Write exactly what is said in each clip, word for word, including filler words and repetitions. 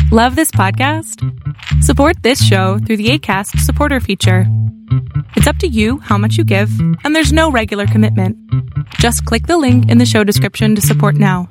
Love this podcast? Support this show through the Acast supporter feature. It's up to you how much you give, and there's no regular commitment. Just click the link in the show description to support now.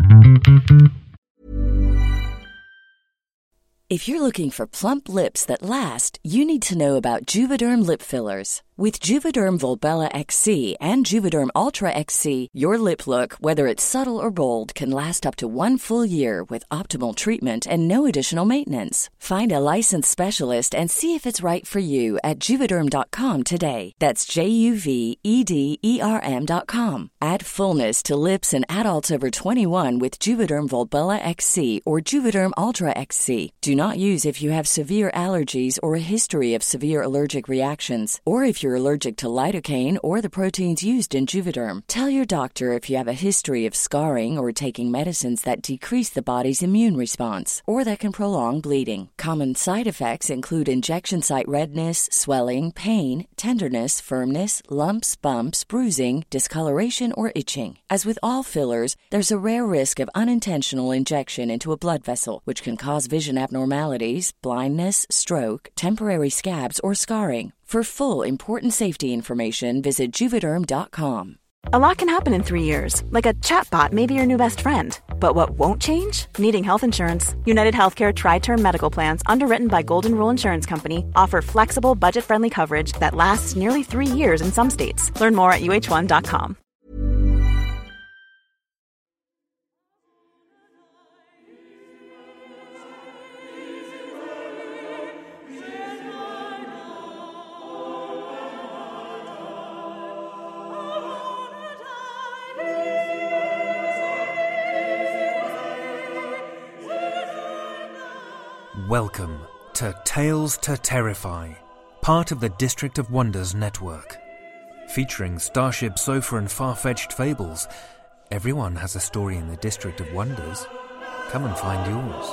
If you're looking for plump lips that last, you need to know about Juvederm lip fillers. With Juvederm Volbella X C and Juvederm Ultra X C, your lip look, whether it's subtle or bold, can last up to one full year with optimal treatment and no additional maintenance. Find a licensed specialist and see if it's right for you at Juvederm dot com today. That's J U V E D E R M dot com. Add fullness to lips in adults over twenty-one with Juvederm Volbella X C or Juvederm Ultra X C. Do not use if you have severe allergies or a history of severe allergic reactions, or if you're allergic to lidocaine or the proteins used in Juvederm. Tell your doctor if you have a history of scarring or taking medicines that decrease the body's immune response or that can prolong bleeding. Common side effects include injection site redness, swelling, pain, tenderness, firmness, lumps, bumps, bruising, discoloration, or itching. As with all fillers, there's a rare risk of unintentional injection into a blood vessel, which can cause vision abnormalities, blindness, stroke, temporary scabs, or scarring. For full, important safety information, visit Juvederm dot com. A lot can happen in three years, like a chatbot may be your new best friend. But what won't change? Needing health insurance. United Healthcare Tri-Term Medical Plans, underwritten by Golden Rule Insurance Company, offer flexible, budget-friendly coverage that lasts nearly three years in some states. Learn more at U H one dot com. Welcome to Tales to Terrify, part of the District of Wonders network. Featuring Starship Sofa and far-fetched fables, everyone has a story in the District of Wonders. Come and find yours.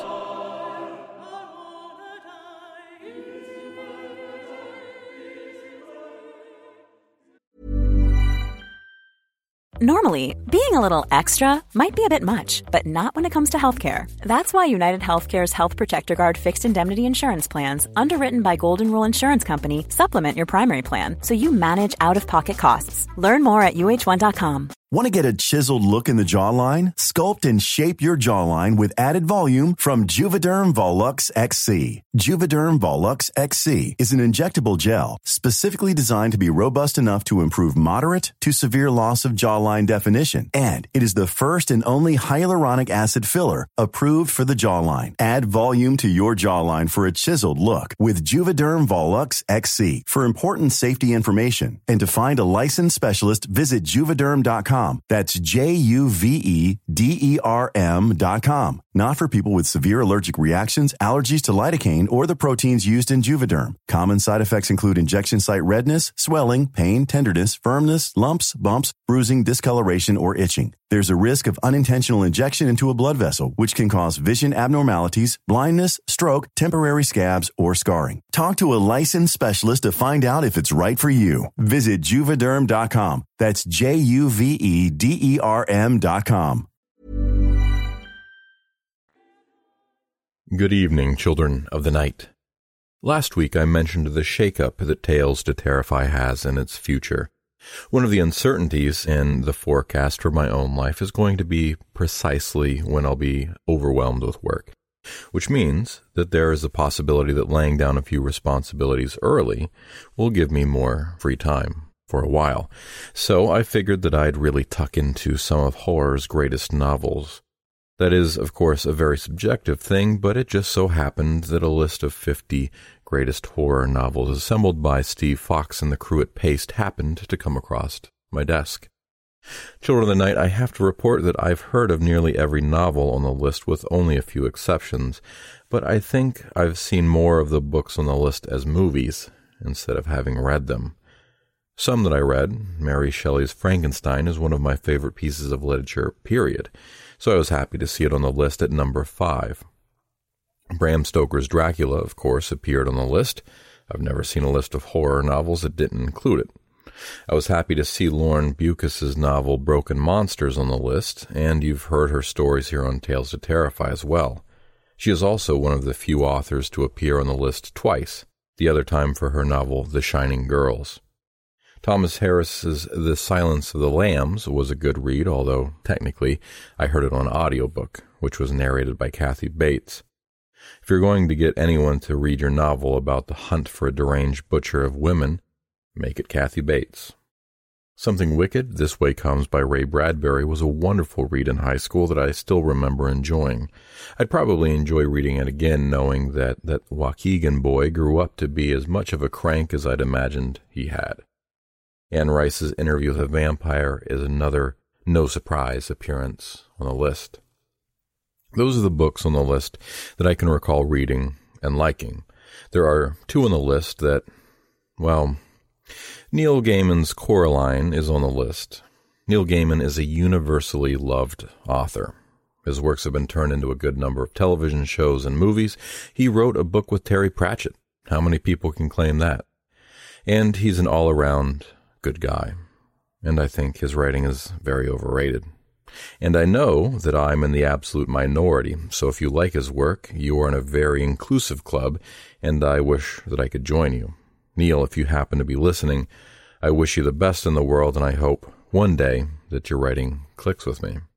Normally, being a little extra might be a bit much, but not when it comes to healthcare. That's why United Healthcare's Health Protector Guard fixed indemnity insurance plans, underwritten by Golden Rule Insurance Company, supplement your primary plan so you manage out-of-pocket costs. Learn more at U H one dot com. Want to get a chiseled look in the jawline? Sculpt and shape your jawline with added volume from Juvederm Volux X C. Juvederm Volux X C is an injectable gel specifically designed to be robust enough to improve moderate to severe loss of jawline definition. And it is the first and only hyaluronic acid filler approved for the jawline. Add volume to your jawline for a chiseled look with Juvederm Volux X C. For important safety information and to find a licensed specialist, visit Juvederm dot com. That's J U V E D E R M dot com. Not for people with severe allergic reactions, allergies to lidocaine, or the proteins used in Juvederm. Common side effects include injection site redness, swelling, pain, tenderness, firmness, lumps, bumps, bruising, discoloration, or itching. There's a risk of unintentional injection into a blood vessel, which can cause vision abnormalities, blindness, stroke, temporary scabs, or scarring. Talk to a licensed specialist to find out if it's right for you. Visit Juvederm dot com. That's J U V E D E R M dot com. Good evening, children of the night. Last week I mentioned the shakeup that Tales to Terrify has in its future. One of the uncertainties in the forecast for my own life is going to be precisely when I'll be overwhelmed with work, which means that there is a possibility that laying down a few responsibilities early will give me more free time for a while. So I figured that I'd really tuck into some of horror's greatest novels. That is, of course, a very subjective thing, but it just so happened that a list of fifty greatest horror novels assembled by Steve Fox and the crew at Paste happened to come across my desk. Children of the Night, I have to report that I've heard of nearly every novel on the list with only a few exceptions, but I think I've seen more of the books on the list as movies instead of having read them. Some that I read, Mary Shelley's Frankenstein, is one of my favorite pieces of literature, period, so I was happy to see it on the list at number five. Bram Stoker's Dracula, of course, appeared on the list. I've never seen a list of horror novels that didn't include it. I was happy to see Lauren Bukas's novel Broken Monsters on the list, and you've heard her stories here on Tales to Terrify as well. She is also one of the few authors to appear on the list twice, the other time for her novel The Shining Girls. Thomas Harris's The Silence of the Lambs was a good read, although technically I heard it on audiobook, which was narrated by Kathy Bates. If you're going to get anyone to read your novel about the hunt for a deranged butcher of women, make it Kathy Bates. Something Wicked, This Way Comes by Ray Bradbury was a wonderful read in high school that I still remember enjoying. I'd probably enjoy reading it again knowing that that Waukegan boy grew up to be as much of a crank as I'd imagined he had. Anne Rice's Interview with a Vampire is another no-surprise appearance on the list. Those are the books on the list that I can recall reading and liking. There are two on the list that, well, Neil Gaiman's Coraline is on the list. Neil Gaiman is a universally loved author. His works have been turned into a good number of television shows and movies. He wrote a book with Terry Pratchett. How many people can claim that? And he's an all-around good guy. And I think his writing is very overrated. And I know that I'm in the absolute minority, so if you like his work, you are in a very inclusive club, and I wish that I could join you. Neil, if you happen to be listening, I wish you the best in the world, and I hope one day that your writing clicks with me.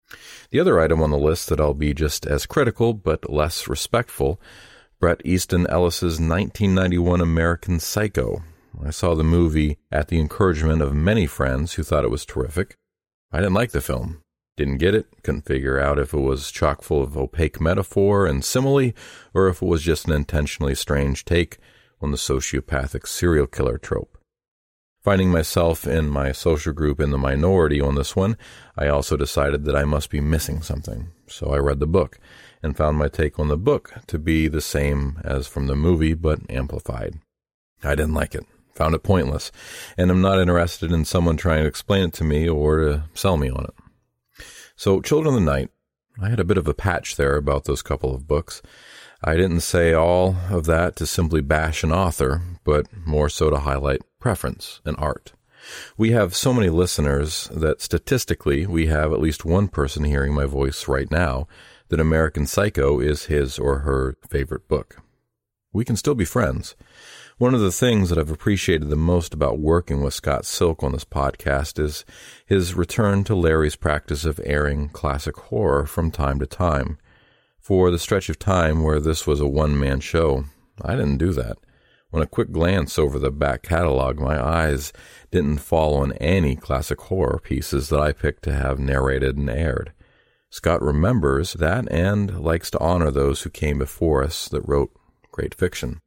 The other item on the list that I'll be just as critical but less respectful, Bret Easton Ellis's nineteen ninety-one American Psycho. I saw the movie at the encouragement of many friends who thought it was terrific. I didn't like the film. Didn't get it, couldn't figure out if it was chock full of opaque metaphor and simile, or if it was just an intentionally strange take on the sociopathic serial killer trope. Finding myself in my social group in the minority on this one, I also decided that I must be missing something. So I read the book and found my take on the book to be the same as from the movie, but amplified. I didn't like it, found it pointless, and I'm not interested in someone trying to explain it to me or to sell me on it. So Children of the Night, I had a bit of a patch there about those couple of books. I didn't say all of that to simply bash an author, but more so to highlight preference and art. We have so many listeners that statistically we have at least one person hearing my voice right now that American Psycho is his or her favorite book. We can still be friends. One of the things that I've appreciated the most about working with Scott Silk on this podcast is his return to Larry's practice of airing classic horror from time to time. For the stretch of time where this was a one-man show, I didn't do that. On a quick glance over the back catalog, my eyes didn't fall on any classic horror pieces that I picked to have narrated and aired. Scott remembers that and likes to honor those who came before us that wrote great fiction.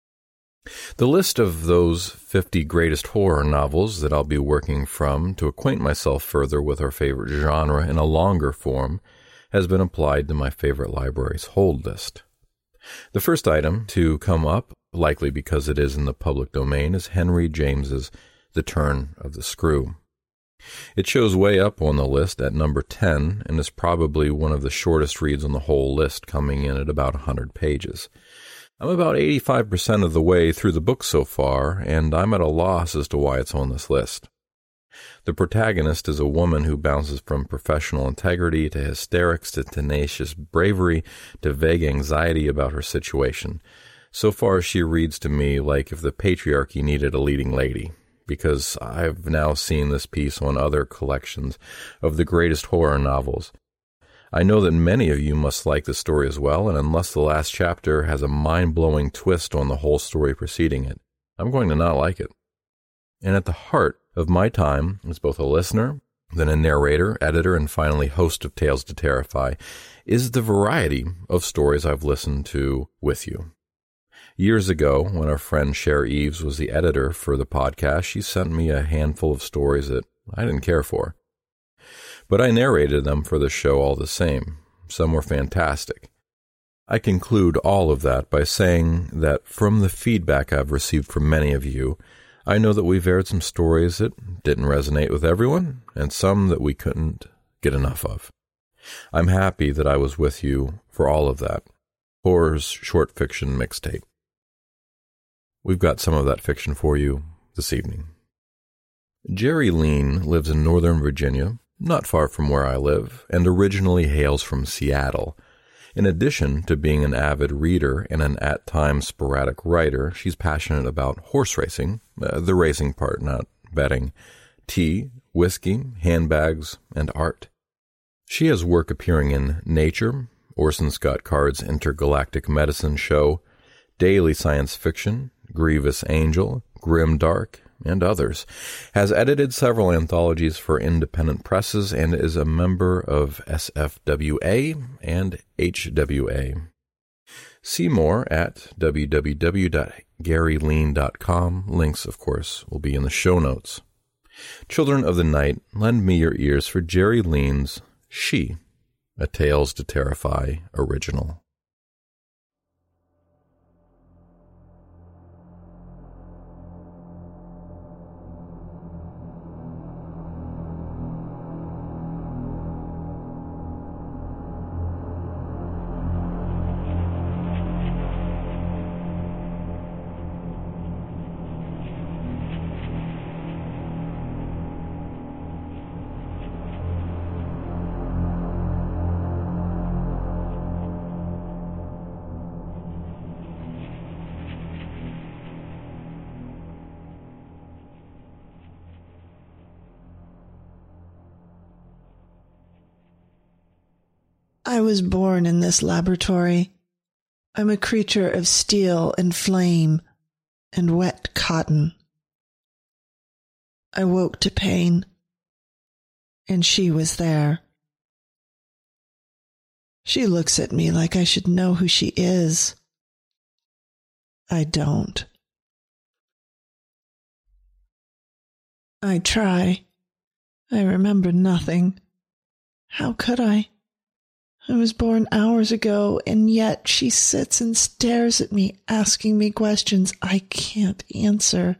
The list of those fifty greatest horror novels that I'll be working from to acquaint myself further with our favorite genre in a longer form has been applied to my favorite library's hold list. The first item to come up, likely because it is in the public domain, is Henry James's The Turn of the Screw. It shows way up on the list at number ten and is probably one of the shortest reads on the whole list, coming in at about one hundred pages. I'm about eighty-five percent of the way through the book so far, and I'm at a loss as to why it's on this list. The protagonist is a woman who bounces from professional integrity to hysterics to tenacious bravery to vague anxiety about her situation. So far, she reads to me like if the patriarchy needed a leading lady, because I've now seen this piece on other collections of the greatest horror novels. I know that many of you must like the story as well, and unless the last chapter has a mind-blowing twist on the whole story preceding it, I'm going to not like it. And at the heart of my time as both a listener, then a narrator, editor, and finally host of Tales to Terrify is the variety of stories I've listened to with you. Years ago, when our friend Cher Eves was the editor for the podcast, she sent me a handful of stories that I didn't care for. But I narrated them for the show all the same. Some were fantastic. I conclude all of that by saying that from the feedback I've received from many of you, I know that we've aired some stories that didn't resonate with everyone, and some that we couldn't get enough of. I'm happy that I was with you for all of that. Horror's short fiction mixtape. We've got some of that fiction for you this evening. Jerry Lean lives in Northern Virginia, not far from where I live, and originally hails from Seattle. In addition to being an avid reader and an at-times sporadic writer, she's passionate about horse racing, uh, the racing part, not betting, tea, whiskey, handbags, and art. She has work appearing in Nature, Orson Scott Card's Intergalactic Medicine Show, Daily Science Fiction, Grievous Angel, Grim Dark, and others, has edited several anthologies for independent presses, and is a member of S F W A and H W A. See more at w w w dot gary lean dot com. Links, of course, will be in the show notes. Children of the Night, lend me your ears for Jerry Lean's She, a Tales to Terrify original. I was born in this laboratory. I'm a creature of steel and flame and wet cotton. I woke to pain, and she was there. She looks at me like I should know who she is. I don't. I try. I remember nothing. How could I? I was born hours ago, and yet she sits and stares at me, asking me questions I can't answer.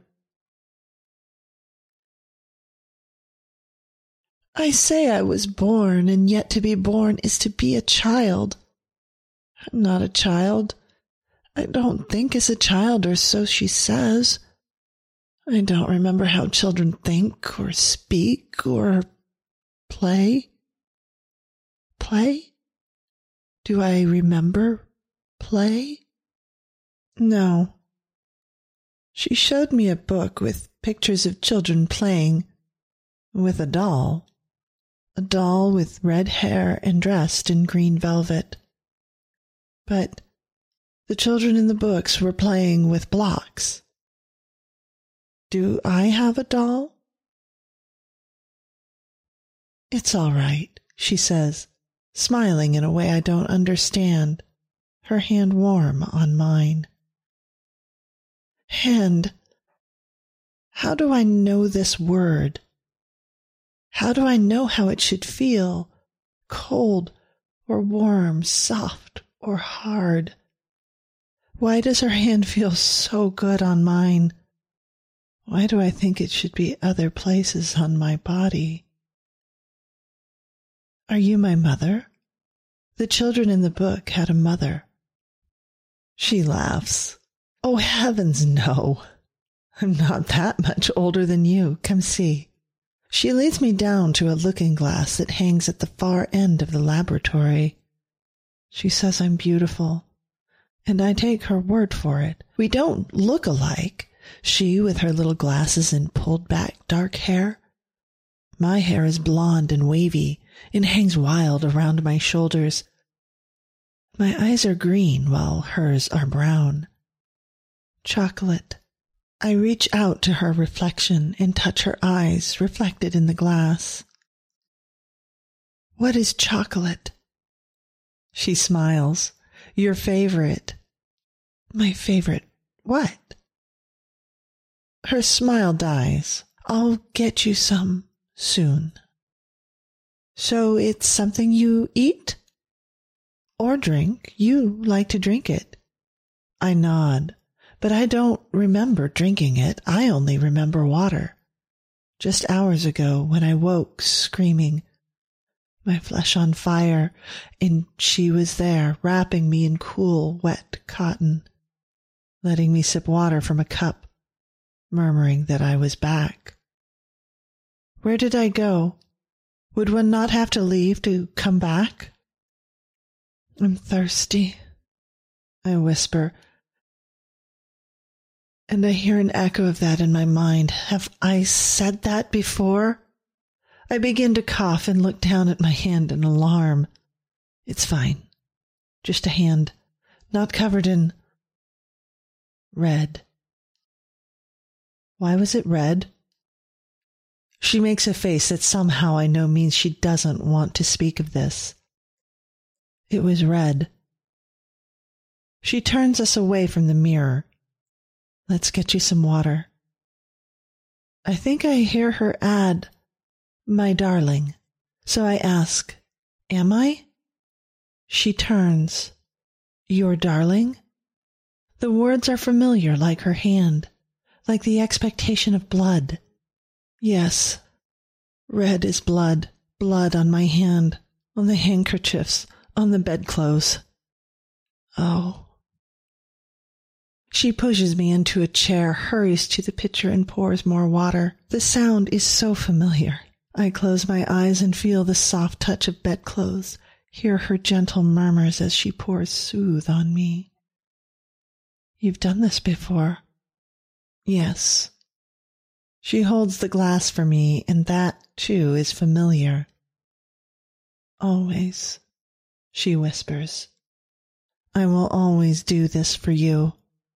I say I was born, and yet to be born is to be a child. I'm not a child. I don't think as a child, or so she says. I don't remember how children think, or speak, or play. Play? Do I remember play? No. She showed me a book with pictures of children playing with a doll, a doll with red hair and dressed in green velvet. But the children in the books were playing with blocks. Do I have a doll? It's all right, she says, smiling in a way I don't understand, her hand warm on mine. Hand. How do I know this word? How do I know how it should feel? Cold or warm, soft or hard? Why does her hand feel so good on mine? Why do I think it should be other places on my body? Are you my mother? The children in the book had a mother. She laughs. Oh, heavens, no. I'm not that much older than you. Come see. She leads me down to a looking glass that hangs at the far end of the laboratory. She says I'm beautiful, and I take her word for it. We don't look alike, she with her little glasses and pulled back dark hair. My hair is blonde and wavy, and hangs wild around my shoulders. My eyes are green, while hers are brown. Chocolate. I reach out to her reflection and touch her eyes reflected in the glass. What is chocolate? She smiles. Your favorite. My favorite what? Her smile dies. I'll get you some soon. So it's something you eat? Or drink. You like to drink it. I nod, but I don't remember drinking it. I only remember water. Just hours ago when I woke screaming, my flesh on fire, and she was there wrapping me in cool, wet cotton, letting me sip water from a cup, murmuring that I was back. Where did I go? Would one not have to leave to come back? I'm thirsty, I whisper, and I hear an echo of that in my mind. Have I said that before? I begin to cough and look down at my hand in alarm. It's fine. Just a hand, not covered in red. Why was it red? She makes a face that somehow I know means she doesn't want to speak of this. It was red. She turns us away from the mirror. Let's get you some water. I think I hear her add, my darling. So I ask, am I? She turns, your darling? The words are familiar, like her hand, like the expectation of blood. Yes, red is blood, blood on my hand, on the handkerchiefs, on the bedclothes. Oh. She pushes me into a chair, hurries to the pitcher and pours more water. The sound is so familiar. I close my eyes and feel the soft touch of bedclothes, hear her gentle murmurs as she pours soothe on me. You've done this before. Yes. She holds the glass for me, and that, too, is familiar. Always, she whispers. I will always do this for you.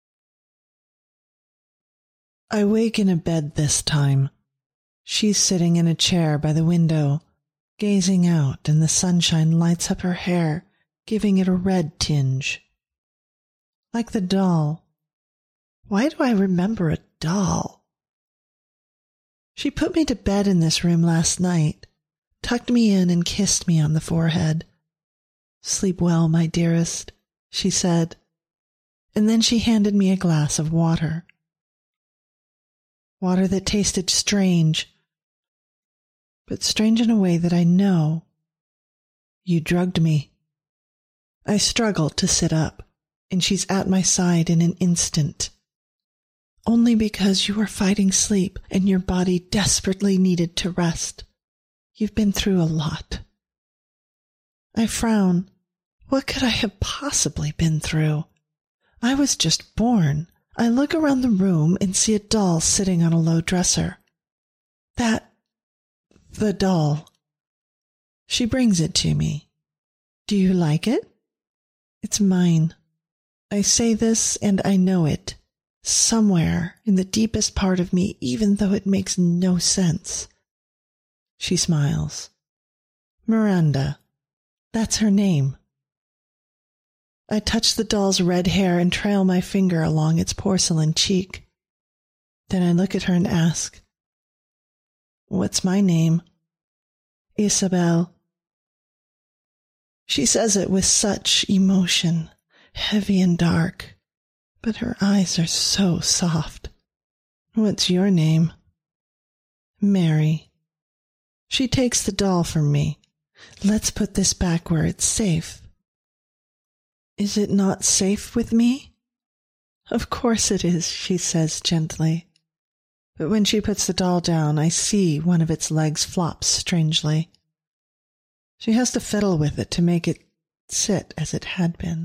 I wake in a bed this time. She's sitting in a chair by the window, gazing out, and the sunshine lights up her hair, giving it a red tinge. Like the doll. Why do I remember a doll? She put me to bed in this room last night, tucked me in and kissed me on the forehead. Sleep well, my dearest, she said, and then she handed me a glass of water. Water that tasted strange, but strange in a way that I know. You drugged me. I struggled to sit up, and she's at my side in an instant. Only because you were fighting sleep and your body desperately needed to rest. You've been through a lot. I frown. What could I have possibly been through? I was just born. I look around the room and see a doll sitting on a low dresser. That, the doll. She brings it to me. Do you like it? It's mine. I say this and I know it. Somewhere in the deepest part of me, even though it makes no sense. She smiles. Miranda. That's her name. I touch the doll's red hair and trail my finger along its porcelain cheek. Then I look at her and ask, what's my name? Isabel. She says it with such emotion, heavy and dark, but her eyes are so soft. What's your name? Mary. She takes the doll from me. Let's put this back where it's safe. Is it not safe with me? Of course it is, she says gently. But when she puts the doll down, I see one of its legs flops strangely. She has to fiddle with it to make it sit as it had been.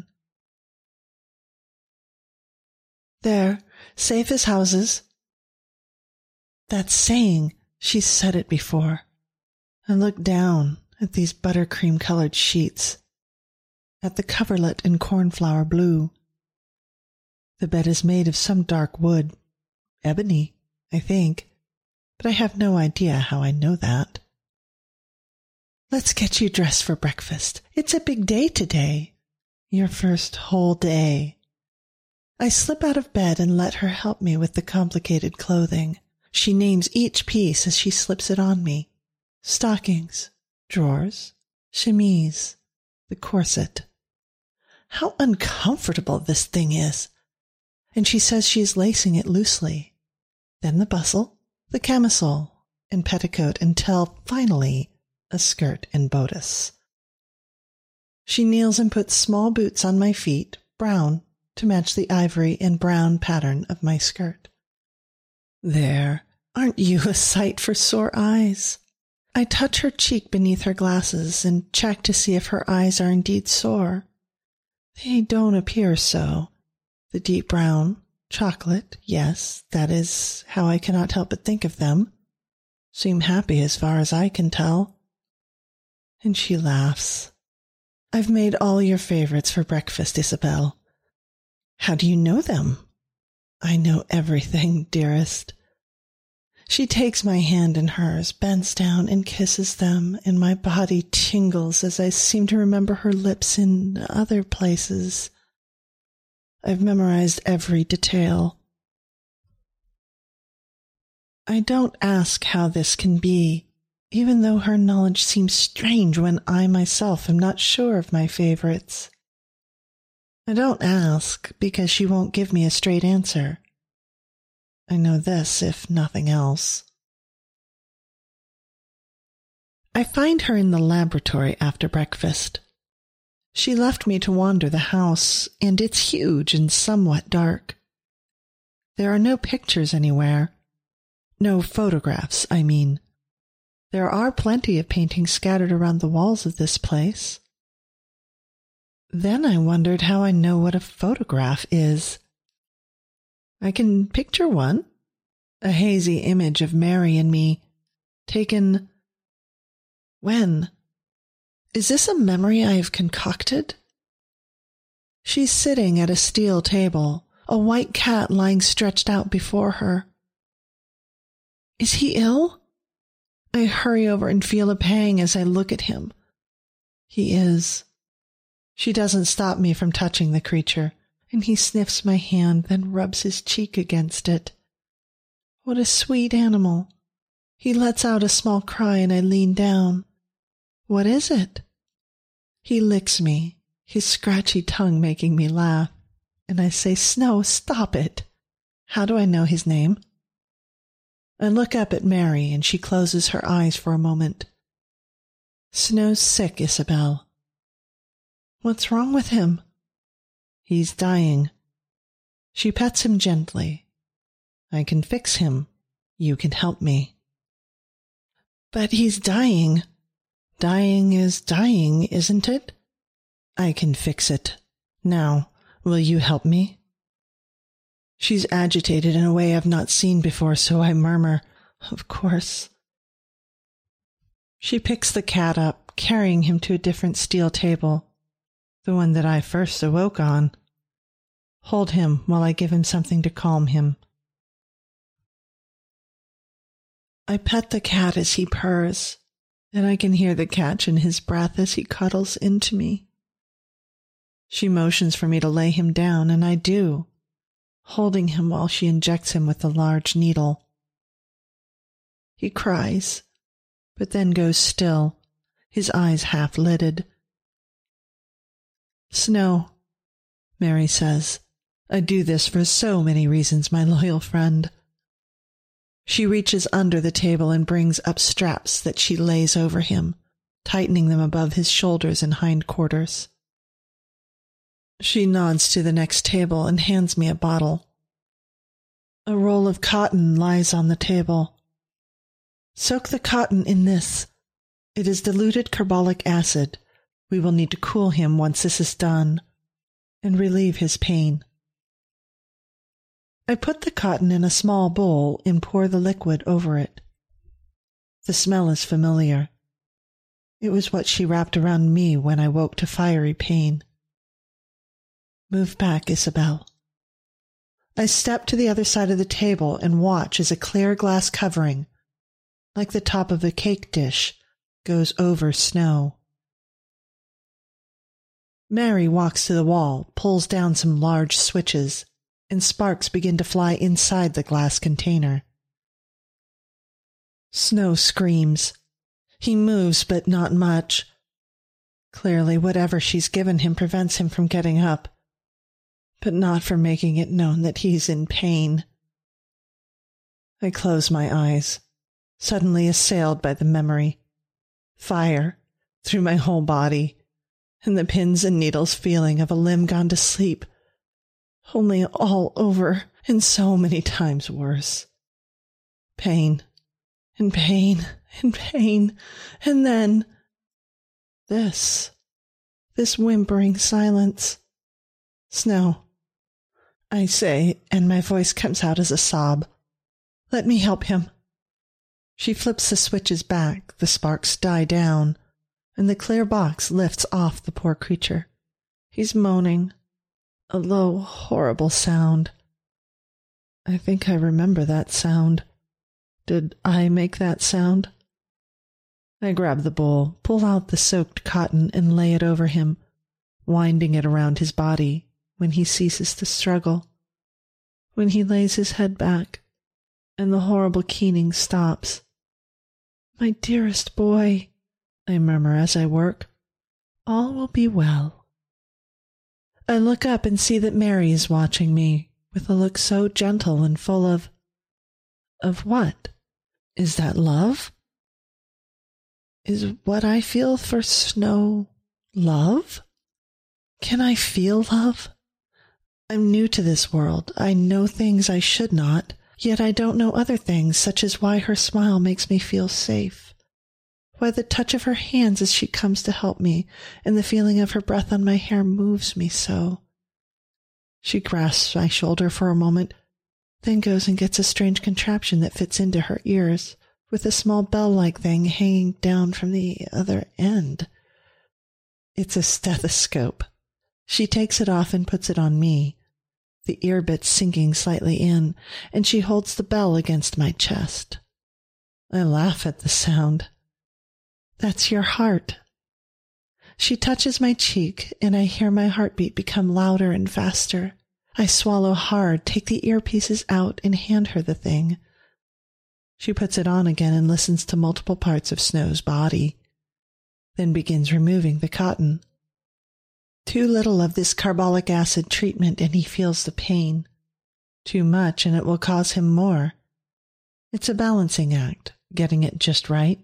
There, safe as houses. That's saying she's said it before. I look down at these buttercream-colored sheets, at the coverlet in cornflower blue. The bed is made of some dark wood, ebony, I think, but I have no idea how I know that. Let's get you dressed for breakfast. It's a big day today. Your first whole day. I slip out of bed and let her help me with the complicated clothing. She names each piece as she slips it on me. Stockings, drawers, chemise, the corset. How uncomfortable this thing is. And she says she is lacing it loosely. Then the bustle, the camisole, and petticoat until, finally, a skirt and bodice. She kneels and puts small boots on my feet, brown, to match the ivory and brown pattern of my skirt. There, aren't you a sight for sore eyes? I touch her cheek beneath her glasses and check to see if her eyes are indeed sore. They don't appear so. The deep brown, chocolate, yes, that is how I cannot help but think of them, seem happy as far as I can tell. And she laughs. I've made all your favorites for breakfast, Isabel. How do you know them? I know everything, dearest. She takes my hand in hers, bends down and kisses them, and my body tingles as I seem to remember her lips in other places. I've memorized every detail. I don't ask how this can be, even though her knowledge seems strange when I myself am not sure of my favorites. I don't ask because she won't give me a straight answer. I know this, if nothing else. I find her in the laboratory after breakfast. She left me to wander the house, and it's huge and somewhat dark. There are no pictures anywhere. No photographs, I mean. There are plenty of paintings scattered around the walls of this place. Then I wondered how I know what a photograph is. I can picture one, a hazy image of Mary and me, taken... When? Is this a memory I have concocted? She's sitting at a steel table, a white cat lying stretched out before her. Is he ill? I hurry over and feel a pang as I look at him. He is. She doesn't stop me from touching the creature, and he sniffs my hand, then rubs his cheek against it. What a sweet animal. He lets out a small cry, and I lean down. What is it? He licks me, his scratchy tongue making me laugh, and I say, Snow, stop it. How do I know his name? I look up at Mary, and she closes her eyes for a moment. Snow's sick, Isabel. What's wrong with him? He's dying. She pets him gently. I can fix him. You can help me. But he's dying. Dying is dying, isn't it? I can fix it. Now, will you help me? She's agitated in a way I've not seen before, so I murmur, Of course. She picks the cat up, carrying him to a different steel table, the one that I first awoke on. Hold him while I give him something to calm him. I pet the cat as he purrs, and I can hear the catch in his breath as he cuddles into me. She motions for me to lay him down, and I do, holding him while she injects him with a large needle. He cries, but then goes still, his eyes half-lidded. Snow, Mary says, I do this for so many reasons, my loyal friend. She reaches under the table and brings up straps that she lays over him, tightening them above his shoulders and hindquarters. She nods to the next table and hands me a bottle. A roll of cotton lies on the table. Soak the cotton in this. It is diluted carbolic acid. We will need to cool him once this is done, and relieve his pain. I put the cotton in a small bowl and pour the liquid over it. The smell is familiar. It was what she wrapped around me when I woke to fiery pain. Move back, Isabel. I step to the other side of the table and watch as a clear glass covering, like the top of a cake dish, goes over Snow. Mary walks to the wall, pulls down some large switches, and sparks begin to fly inside the glass container. Snow screams. He moves, but not much. Clearly, whatever she's given him prevents him from getting up, but not from making it known that he's in pain. I close my eyes, suddenly assailed by the memory. Fire through my whole body, and the pins and needles feeling of a limb gone to sleep, only all over and so many times worse. Pain, and pain, and pain, and then this, this whimpering silence, Snow, I say, and my voice comes out as a sob. Let me help him. She flips the switches back, the sparks die down, and the clear box lifts off the poor creature. He's moaning, a low, horrible sound. I think I remember that sound. Did I make that sound? I grab the bowl, pull out the soaked cotton, and lay it over him, winding it around his body when he ceases to struggle, when he lays his head back, and the horrible keening stops. My dearest boy, I murmur as I work, all will be well. I look up and see that Mary is watching me, with a look so gentle and full of... Of what? Is that love? Is what I feel for Snow love? Can I feel love? I'm new to this world. I know things I should not, yet I don't know other things, such as why her smile makes me feel safe, why the touch of her hands as she comes to help me and the feeling of her breath on my hair moves me so. She grasps my shoulder for a moment, then goes and gets a strange contraption that fits into her ears, with a small bell-like thing hanging down from the other end. It's a stethoscope. She takes it off and puts it on me, the ear bit sinking slightly in, and she holds the bell against my chest. I laugh at the sound. That's your heart. She touches my cheek, and I hear my heartbeat become louder and faster. I swallow hard, take the earpieces out, and hand her the thing. She puts it on again and listens to multiple parts of Snow's body, then begins removing the cotton. Too little of this carbolic acid treatment and he feels the pain. Too much and it will cause him more. It's a balancing act, getting it just right.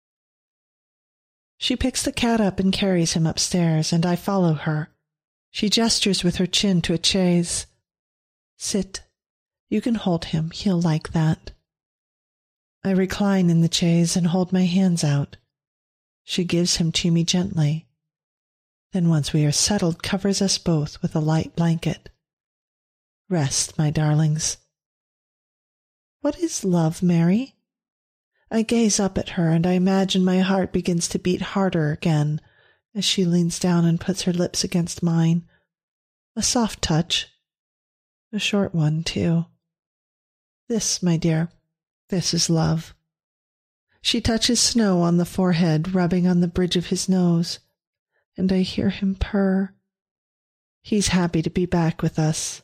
She picks the cat up and carries him upstairs, and I follow her. She gestures with her chin to a chaise. Sit. You can hold him. He'll like that. I recline in the chaise and hold my hands out. She gives him to me gently. Then once we are settled, covers us both with a light blanket. Rest, my darlings. What is love, Mary? I gaze up at her, and I imagine my heart begins to beat harder again as she leans down and puts her lips against mine. A soft touch. A short one, too. This, my dear, this is love. She touches Snow on the forehead, rubbing on the bridge of his nose, and I hear him purr. He's happy to be back with us.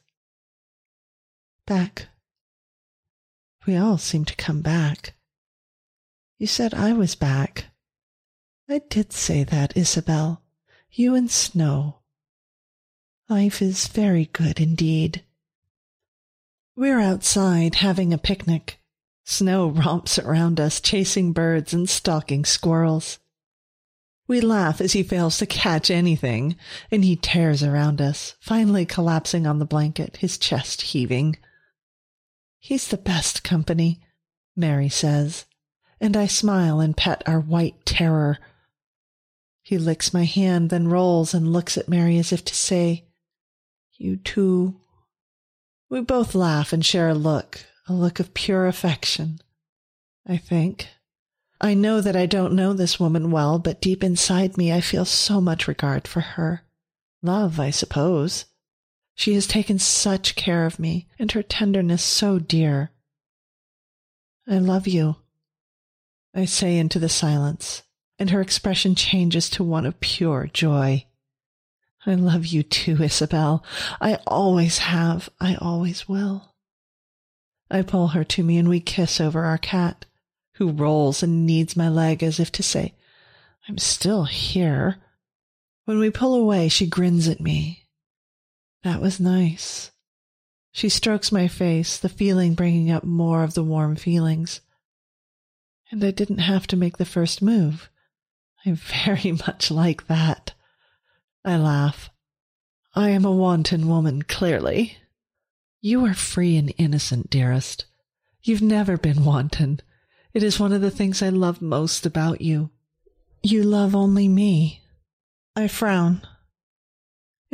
Back. We all seem to come back. You said I was back. I did say that, Isabel. You and Snow. Life is very good indeed. We're outside having a picnic. Snow romps around us, chasing birds and stalking squirrels. We laugh as he fails to catch anything, and he tears around us, finally collapsing on the blanket, his chest heaving. He's the best company, Mary says, and I smile and pet our white terror. He licks my hand, then rolls and looks at Mary as if to say, You too. We both laugh and share a look, a look of pure affection, I think. I know that I don't know this woman well, but deep inside me I feel so much regard for her. Love, I suppose. She has taken such care of me, and her tenderness so dear. I love you, I say into the silence, and her expression changes to one of pure joy. I love you too, Isabel. I always have. I always will. I pull her to me and we kiss over our cat, who rolls and kneads my leg as if to say, I'm still here. When we pull away, she grins at me. That was nice. She strokes my face, the feeling bringing up more of the warm feelings. And I didn't have to make the first move. I very much like that. I laugh. I am a wanton woman, clearly. You are free and innocent, dearest. You've never been wanton. It is one of the things I love most about you. You love only me. I frown.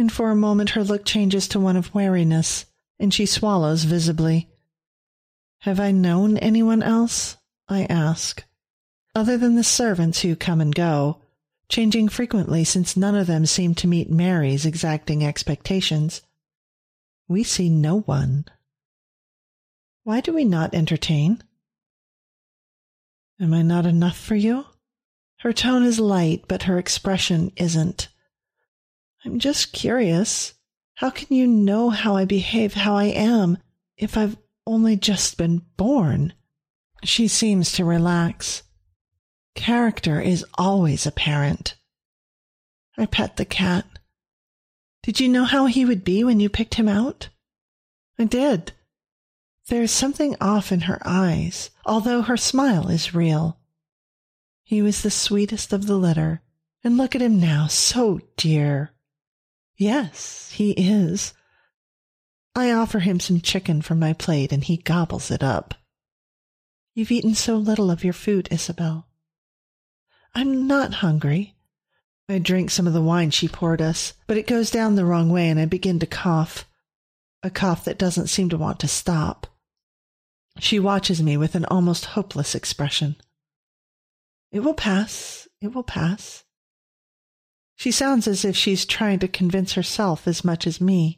And for a moment her look changes to one of wariness, and she swallows visibly. Have I known anyone else? I ask. Other than the servants who come and go, changing frequently since none of them seem to meet Mary's exacting expectations. We see no one. Why do we not entertain? Am I not enough for you? Her tone is light, but her expression isn't. I'm just curious. How can you know how I behave, how I am, if I've only just been born? She seems to relax. Character is always apparent. I pet the cat. Did you know how he would be when you picked him out? I did. There is something off in her eyes, although her smile is real. He was the sweetest of the litter, and look at him now, so dear. Yes, he is. I offer him some chicken from my plate, and he gobbles it up. You've eaten so little of your food, Isabel. I'm not hungry. I drink some of the wine she poured us, but it goes down the wrong way, and I begin to cough. A cough that doesn't seem to want to stop. She watches me with an almost hopeless expression. It will pass. It will pass. She sounds as if she's trying to convince herself as much as me.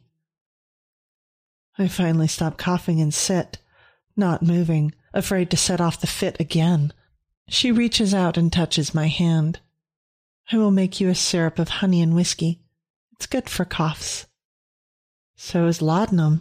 I finally stop coughing and sit, not moving, afraid to set off the fit again. She reaches out and touches my hand. I will make you a syrup of honey and whiskey. It's good for coughs. So is laudanum.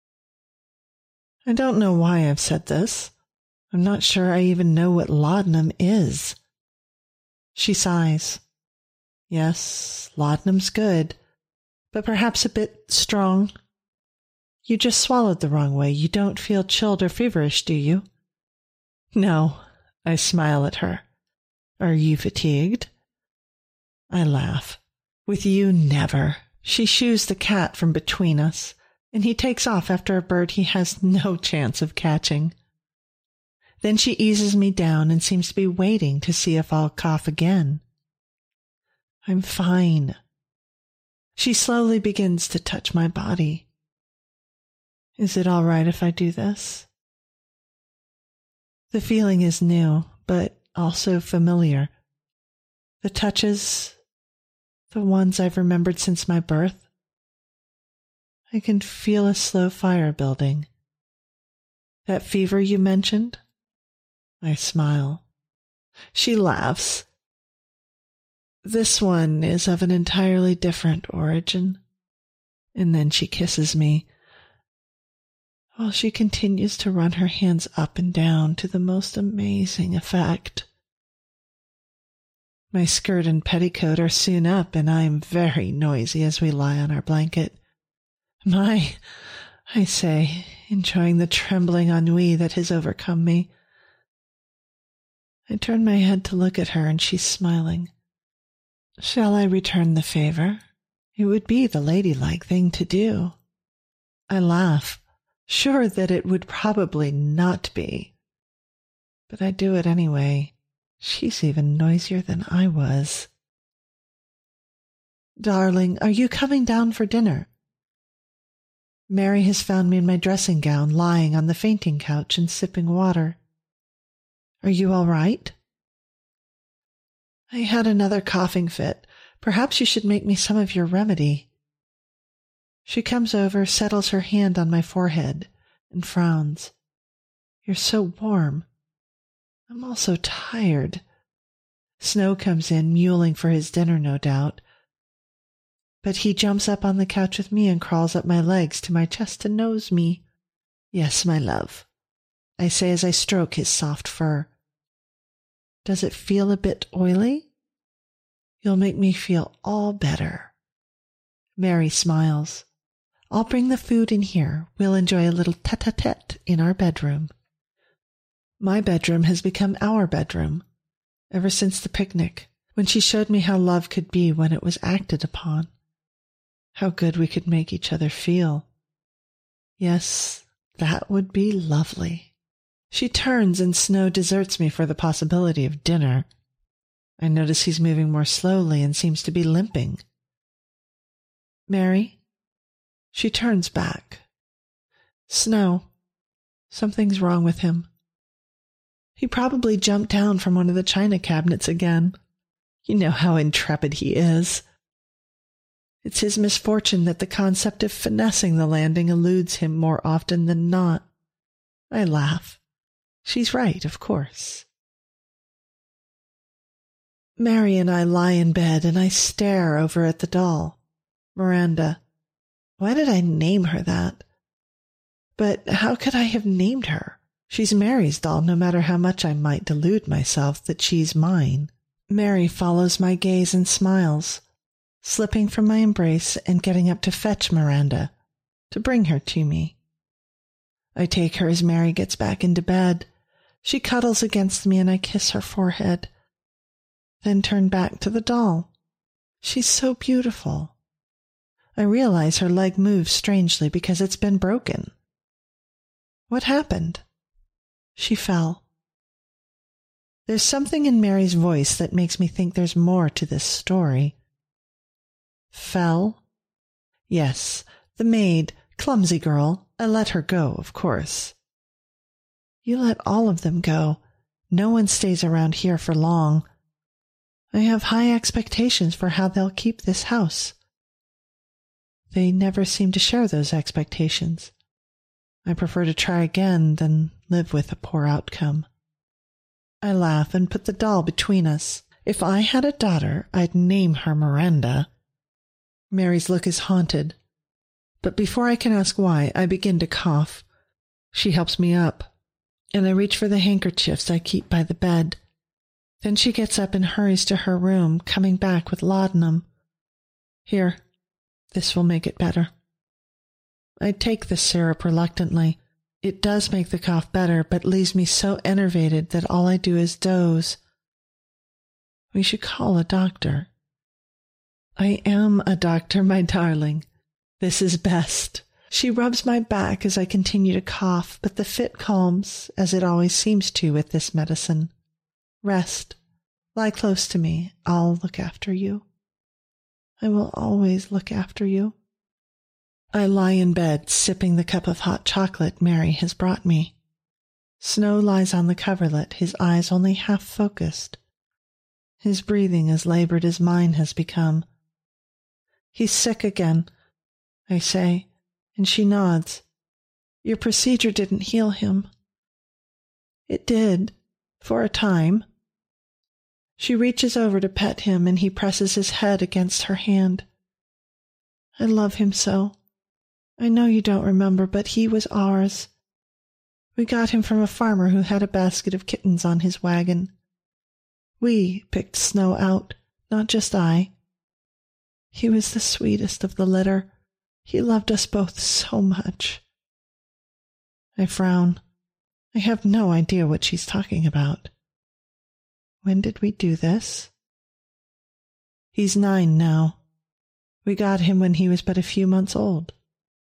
I don't know why I've said this. I'm not sure I even know what laudanum is. She sighs. Yes, laudanum's good, but perhaps a bit strong. You just swallowed the wrong way. You don't feel chilled or feverish, do you? No, I smile at her. Are you fatigued? I laugh. With you, never. She shoos the cat from between us, and he takes off after a bird he has no chance of catching. Then she eases me down and seems to be waiting to see if I'll cough again. I'm fine. She slowly begins to touch my body. Is it all right if I do this? The feeling is new, but also familiar. The touches, the ones I've remembered since my birth. I can feel a slow fire building. That fever you mentioned? I smile. She laughs. This one is of an entirely different origin. And then she kisses me, while she continues to run her hands up and down to the most amazing effect. My skirt and petticoat are soon up, and I am very noisy as we lie on our blanket. My, I say, enjoying the trembling ennui that has overcome me. I turn my head to look at her, and she's smiling. Shall I return the favor? It would be the ladylike thing to do. I laugh, sure that it would probably not be. But I do it anyway. She's even noisier than I was. Darling, are you coming down for dinner? Mary has found me in my dressing gown, lying on the fainting couch and sipping water. Are you all right? I had another coughing fit. Perhaps you should make me some of your remedy. She comes over, settles her hand on my forehead, and frowns. You're so warm. I'm also tired. Snow comes in, mewling for his dinner, no doubt. But he jumps up on the couch with me and crawls up my legs to my chest to nose me. Yes, my love, I say as I stroke his soft fur. Does it feel a bit oily? You'll make me feel all better. Mary smiles. I'll bring the food in here. We'll enjoy a little tete-a-tete in our bedroom. My bedroom has become our bedroom, ever since the picnic, when she showed me how love could be when it was acted upon. How good we could make each other feel. Yes, that would be lovely. She turns and Snow deserts me for the possibility of dinner. I notice he's moving more slowly and seems to be limping. Mary? She turns back. Snow. Something's wrong with him. He probably jumped down from one of the china cabinets again. You know how intrepid he is. It's his misfortune that the concept of finessing the landing eludes him more often than not. I laugh. She's right, of course. Mary and I lie in bed, and I stare over at the doll. Miranda. Why did I name her that? But how could I have named her? She's Mary's doll, no matter how much I might delude myself that she's mine. Mary follows my gaze and smiles, slipping from my embrace and getting up to fetch Miranda, to bring her to me. I take her as Mary gets back into bed. She cuddles against me and I kiss her forehead, then turn back to the doll. She's so beautiful. I realize her leg moves strangely because it's been broken. What happened? She fell. There's something in Mary's voice that makes me think there's more to this story. Fell? Yes, the maid, clumsy girl. I let her go, of course. You let all of them go. No one stays around here for long. I have high expectations for how they'll keep this house. They never seem to share those expectations. I prefer to try again than live with a poor outcome. I laugh and put the doll between us. If I had a daughter, I'd name her Miranda. Mary's look is haunted, but before I can ask why, I begin to cough. She helps me up, and I reach for the handkerchiefs I keep by the bed. Then she gets up and hurries to her room, coming back with laudanum. Here, this will make it better. I take the syrup reluctantly. It does make the cough better, but leaves me so enervated that all I do is doze. We should call a doctor. I am a doctor, my darling. This is best. She rubs my back as I continue to cough, but the fit calms, as it always seems to with this medicine. Rest. Lie close to me. I'll look after you. I will always look after you. I lie in bed, sipping the cup of hot chocolate Mary has brought me. Snow lies on the coverlet, his eyes only half focused. His breathing as labored as mine has become. He's sick again, I say, and she nods. Your procedure didn't heal him. It did, for a time. She reaches over to pet him, and he presses his head against her hand. I love him so. I know you don't remember, but he was ours. We got him from a farmer who had a basket of kittens on his wagon. We picked Snow out, not just I. He was the sweetest of the litter. He loved us both so much. I frown. I have no idea what she's talking about. When did we do this? He's nine now. We got him when he was but a few months old.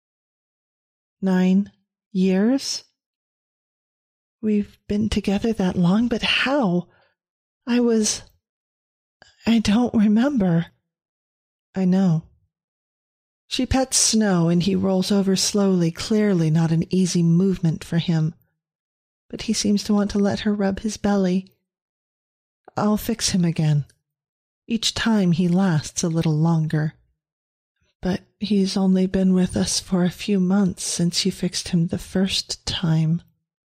Nine years? We've been together that long, but how? I was... I don't remember. I know. She pets Snow, and he rolls over slowly, clearly not an easy movement for him. But he seems to want to let her rub his belly. I'll fix him again. Each time he lasts a little longer. But he's only been with us for a few months since you fixed him the first time.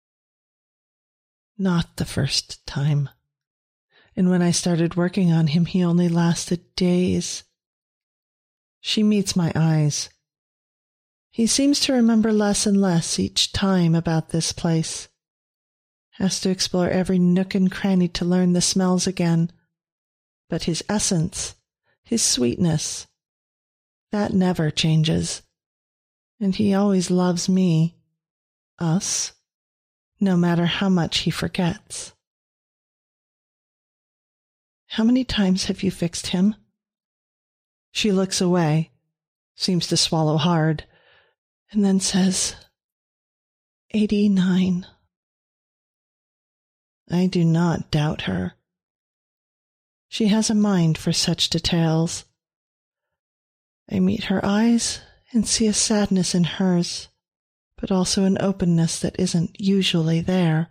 Not the first time. And when I started working on him, he only lasted days. She meets my eyes. He seems to remember less and less each time about this place. Has to explore every nook and cranny to learn the smells again. But his essence, his sweetness, that never changes. And he always loves me, us, no matter how much he forgets. How many times have you fixed him? She looks away, seems to swallow hard, and then says, Eighty-nine. I do not doubt her. She has a mind for such details. I meet her eyes and see a sadness in hers, but also an openness that isn't usually there.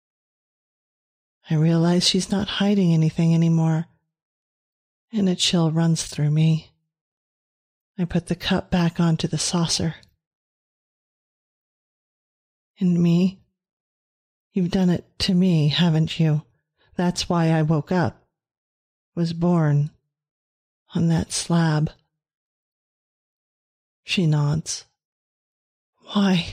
I realize she's not hiding anything anymore, and a chill runs through me. I put the cup back onto the saucer. And me? You've done it to me, haven't you? That's why I woke up, was born on that slab. She nods. Why?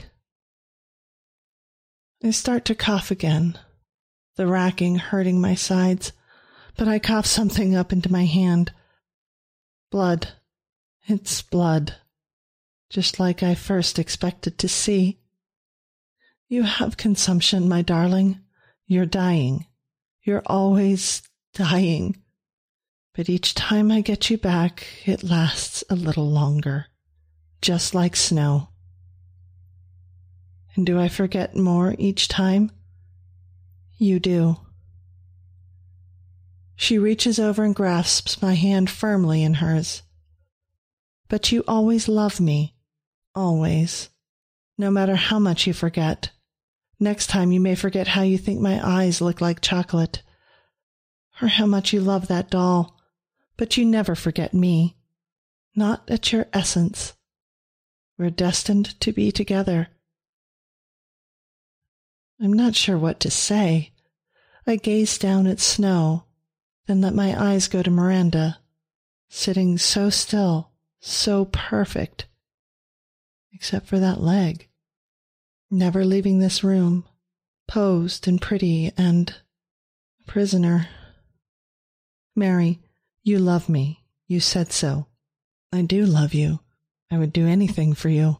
I start to cough again, the racking hurting my sides, but I cough something up into my hand. Blood. It's blood, just like I first expected to see. You have consumption, my darling. You're dying. You're always dying. But each time I get you back, it lasts a little longer, just like snow. And do I forget more each time? You do. She reaches over and grasps my hand firmly in hers. But you always love me, always, no matter how much you forget. Next time you may forget how you think my eyes look like chocolate, or how much you love that doll, but you never forget me, not at your essence. We're destined to be together. I'm not sure what to say. I gaze down at snow, then let my eyes go to Miranda, sitting so still, so perfect, except for that leg, never leaving this room, posed and pretty and a prisoner. Mary, you love me. You said so. I do love you. I would do anything for you.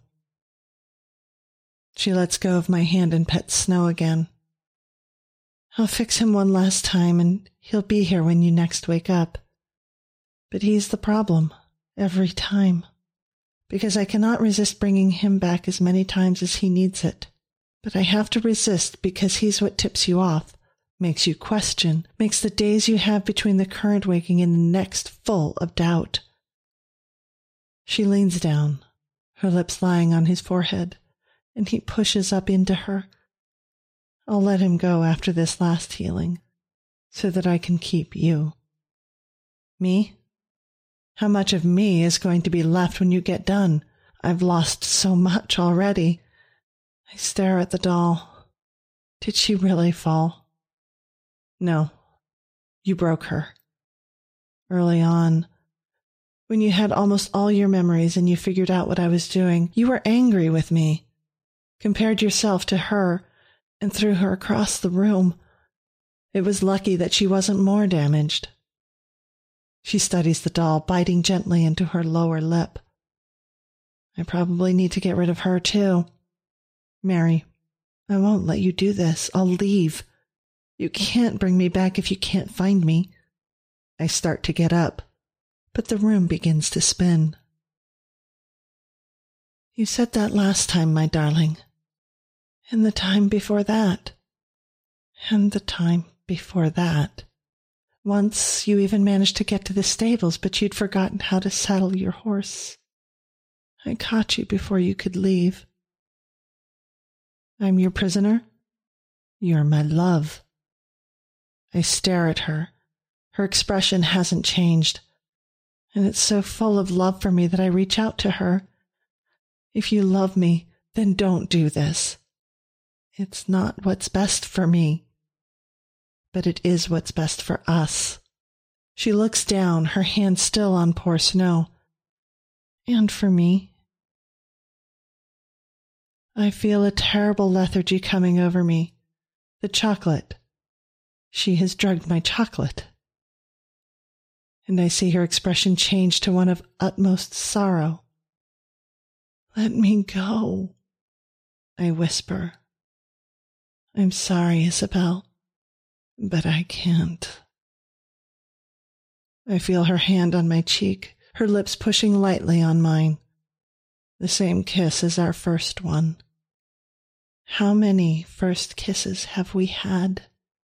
She lets go of my hand and pets Snow again. I'll fix him one last time, and he'll be here when you next wake up. But he's the problem, every time, because I cannot resist bringing him back as many times as he needs it. But I have to resist because he's what tips you off, makes you question, makes the days you have between the current waking and the next full of doubt. She leans down, her lips lying on his forehead, and he pushes up into her. I'll let him go after this last healing, so that I can keep you. Me? How much of me is going to be left when you get done? I've lost so much already. I stare at the doll. Did she really fall? No. You broke her. Early on, when you had almost all your memories and you figured out what I was doing, you were angry with me, compared yourself to her, and threw her across the room. It was lucky that she wasn't more damaged. She studies the doll, biting gently into her lower lip. I probably need to get rid of her, too. Mary, I won't let you do this. I'll leave. You can't bring me back if you can't find me. I start to get up, but the room begins to spin. You said that last time, my darling, and the time before that, and the time before that. Once you even managed to get to the stables, but you'd forgotten how to saddle your horse. I caught you before you could leave. I'm your prisoner. You're my love. I stare at her. Her expression hasn't changed, and it's so full of love for me that I reach out to her. If you love me, then don't do this. It's not what's best for me, but it is what's best for us. She looks down, her hand still on poor Snow. And for me. I feel a terrible lethargy coming over me. The chocolate. She has drugged my chocolate. And I see her expression change to one of utmost sorrow. Let me go, I whisper. I'm sorry, Isabel, but I can't. I feel her hand on my cheek, her lips pushing lightly on mine. The same kiss as our first one. How many first kisses have we had?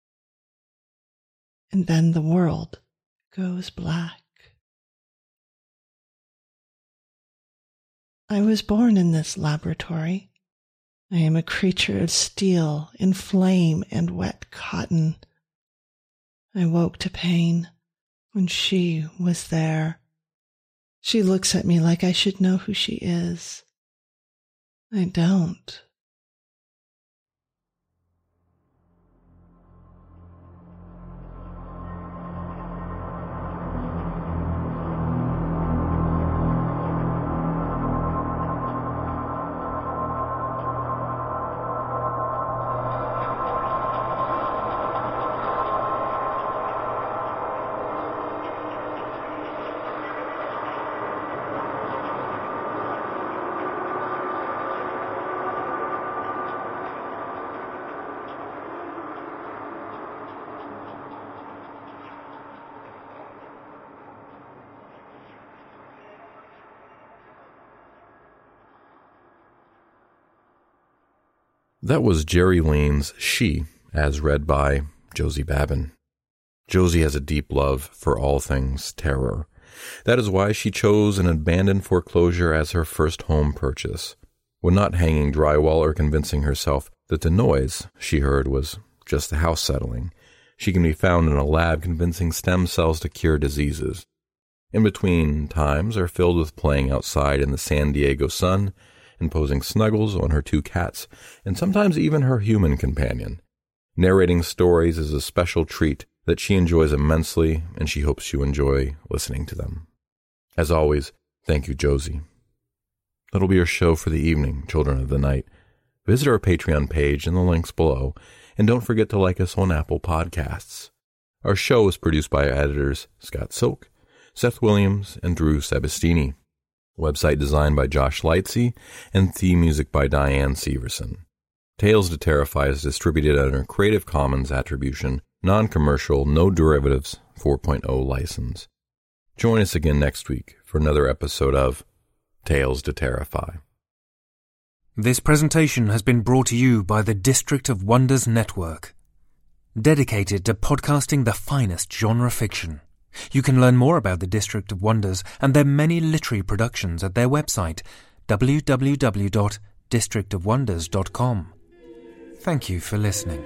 And then the world goes black. I was born in this laboratory. I am a creature of steel in flame and wet cotton. I woke to pain when she was there. She looks at me like I should know who she is. I don't. That was Jerry Lane's She, as read by Josie Babin. Josie has a deep love for all things terror. That is why she chose an abandoned foreclosure as her first home purchase. When not hanging drywall or convincing herself that the noise she heard was just the house settling, she can be found in a lab convincing stem cells to cure diseases. In between times are filled with playing outside in the San Diego sun, imposing snuggles on her two cats, and sometimes even her human companion. Narrating stories is a special treat that she enjoys immensely, and she hopes you enjoy listening to them. As always, thank you, Josie. That'll be our show for the evening, Children of the Night. Visit our Patreon page in the links below, and don't forget to like us on Apple Podcasts. Our show is produced by our editors Scott Silk, Seth Williams, and Drew Sebastini. Website designed by Josh Lightsey, and theme music by Diane Severson. Tales to Terrify is distributed under Creative Commons Attribution, Non-Commercial, No Derivatives four point oh license. Join us again next week for another episode of Tales to Terrify. This presentation has been brought to you by the District of Wonders Network, dedicated to podcasting the finest genre fiction. You can learn more about the District of Wonders and their many literary productions at their website, w w w dot district of wonders dot com. Thank you for listening.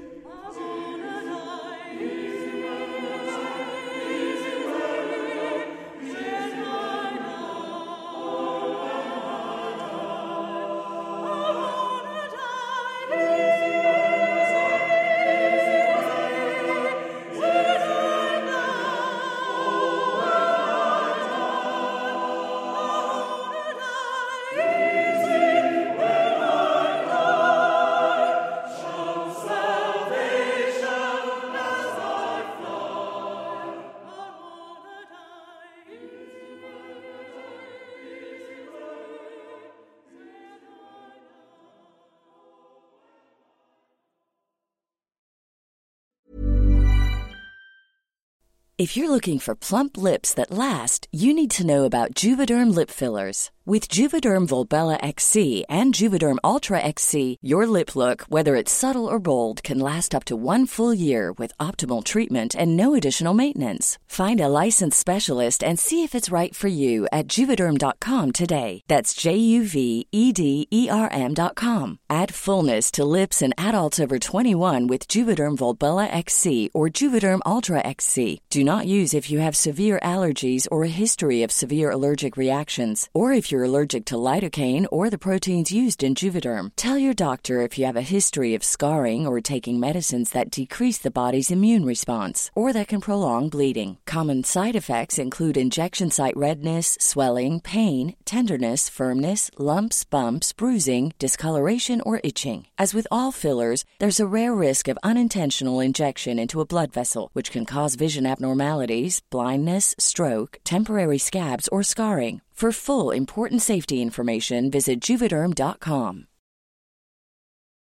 If you're looking for plump lips that last, you need to know about Juvederm lip fillers. With Juvederm Volbella X C and Juvederm Ultra X C, your lip look, whether it's subtle or bold, can last up to one full year with optimal treatment and no additional maintenance. Find a licensed specialist and see if it's right for you at Juvederm dot com today. That's J U V E D E R M dot com. Add fullness to lips in adults over twenty-one with Juvederm Volbella X C or Juvederm Ultra X C. Do not use if you have severe allergies or a history of severe allergic reactions, or if you're allergic to lidocaine or the proteins used in Juvederm. Tell your doctor if you have a history of scarring or taking medicines that decrease the body's immune response or that can prolong bleeding. Common side effects include injection site redness, swelling, pain, tenderness, firmness, lumps, bumps, bruising, discoloration, or itching. As with all fillers, there's a rare risk of unintentional injection into a blood vessel, which can cause vision abnormalities, blindness, stroke, temporary scabs, or scarring. For full important safety information, visit Juvederm dot com.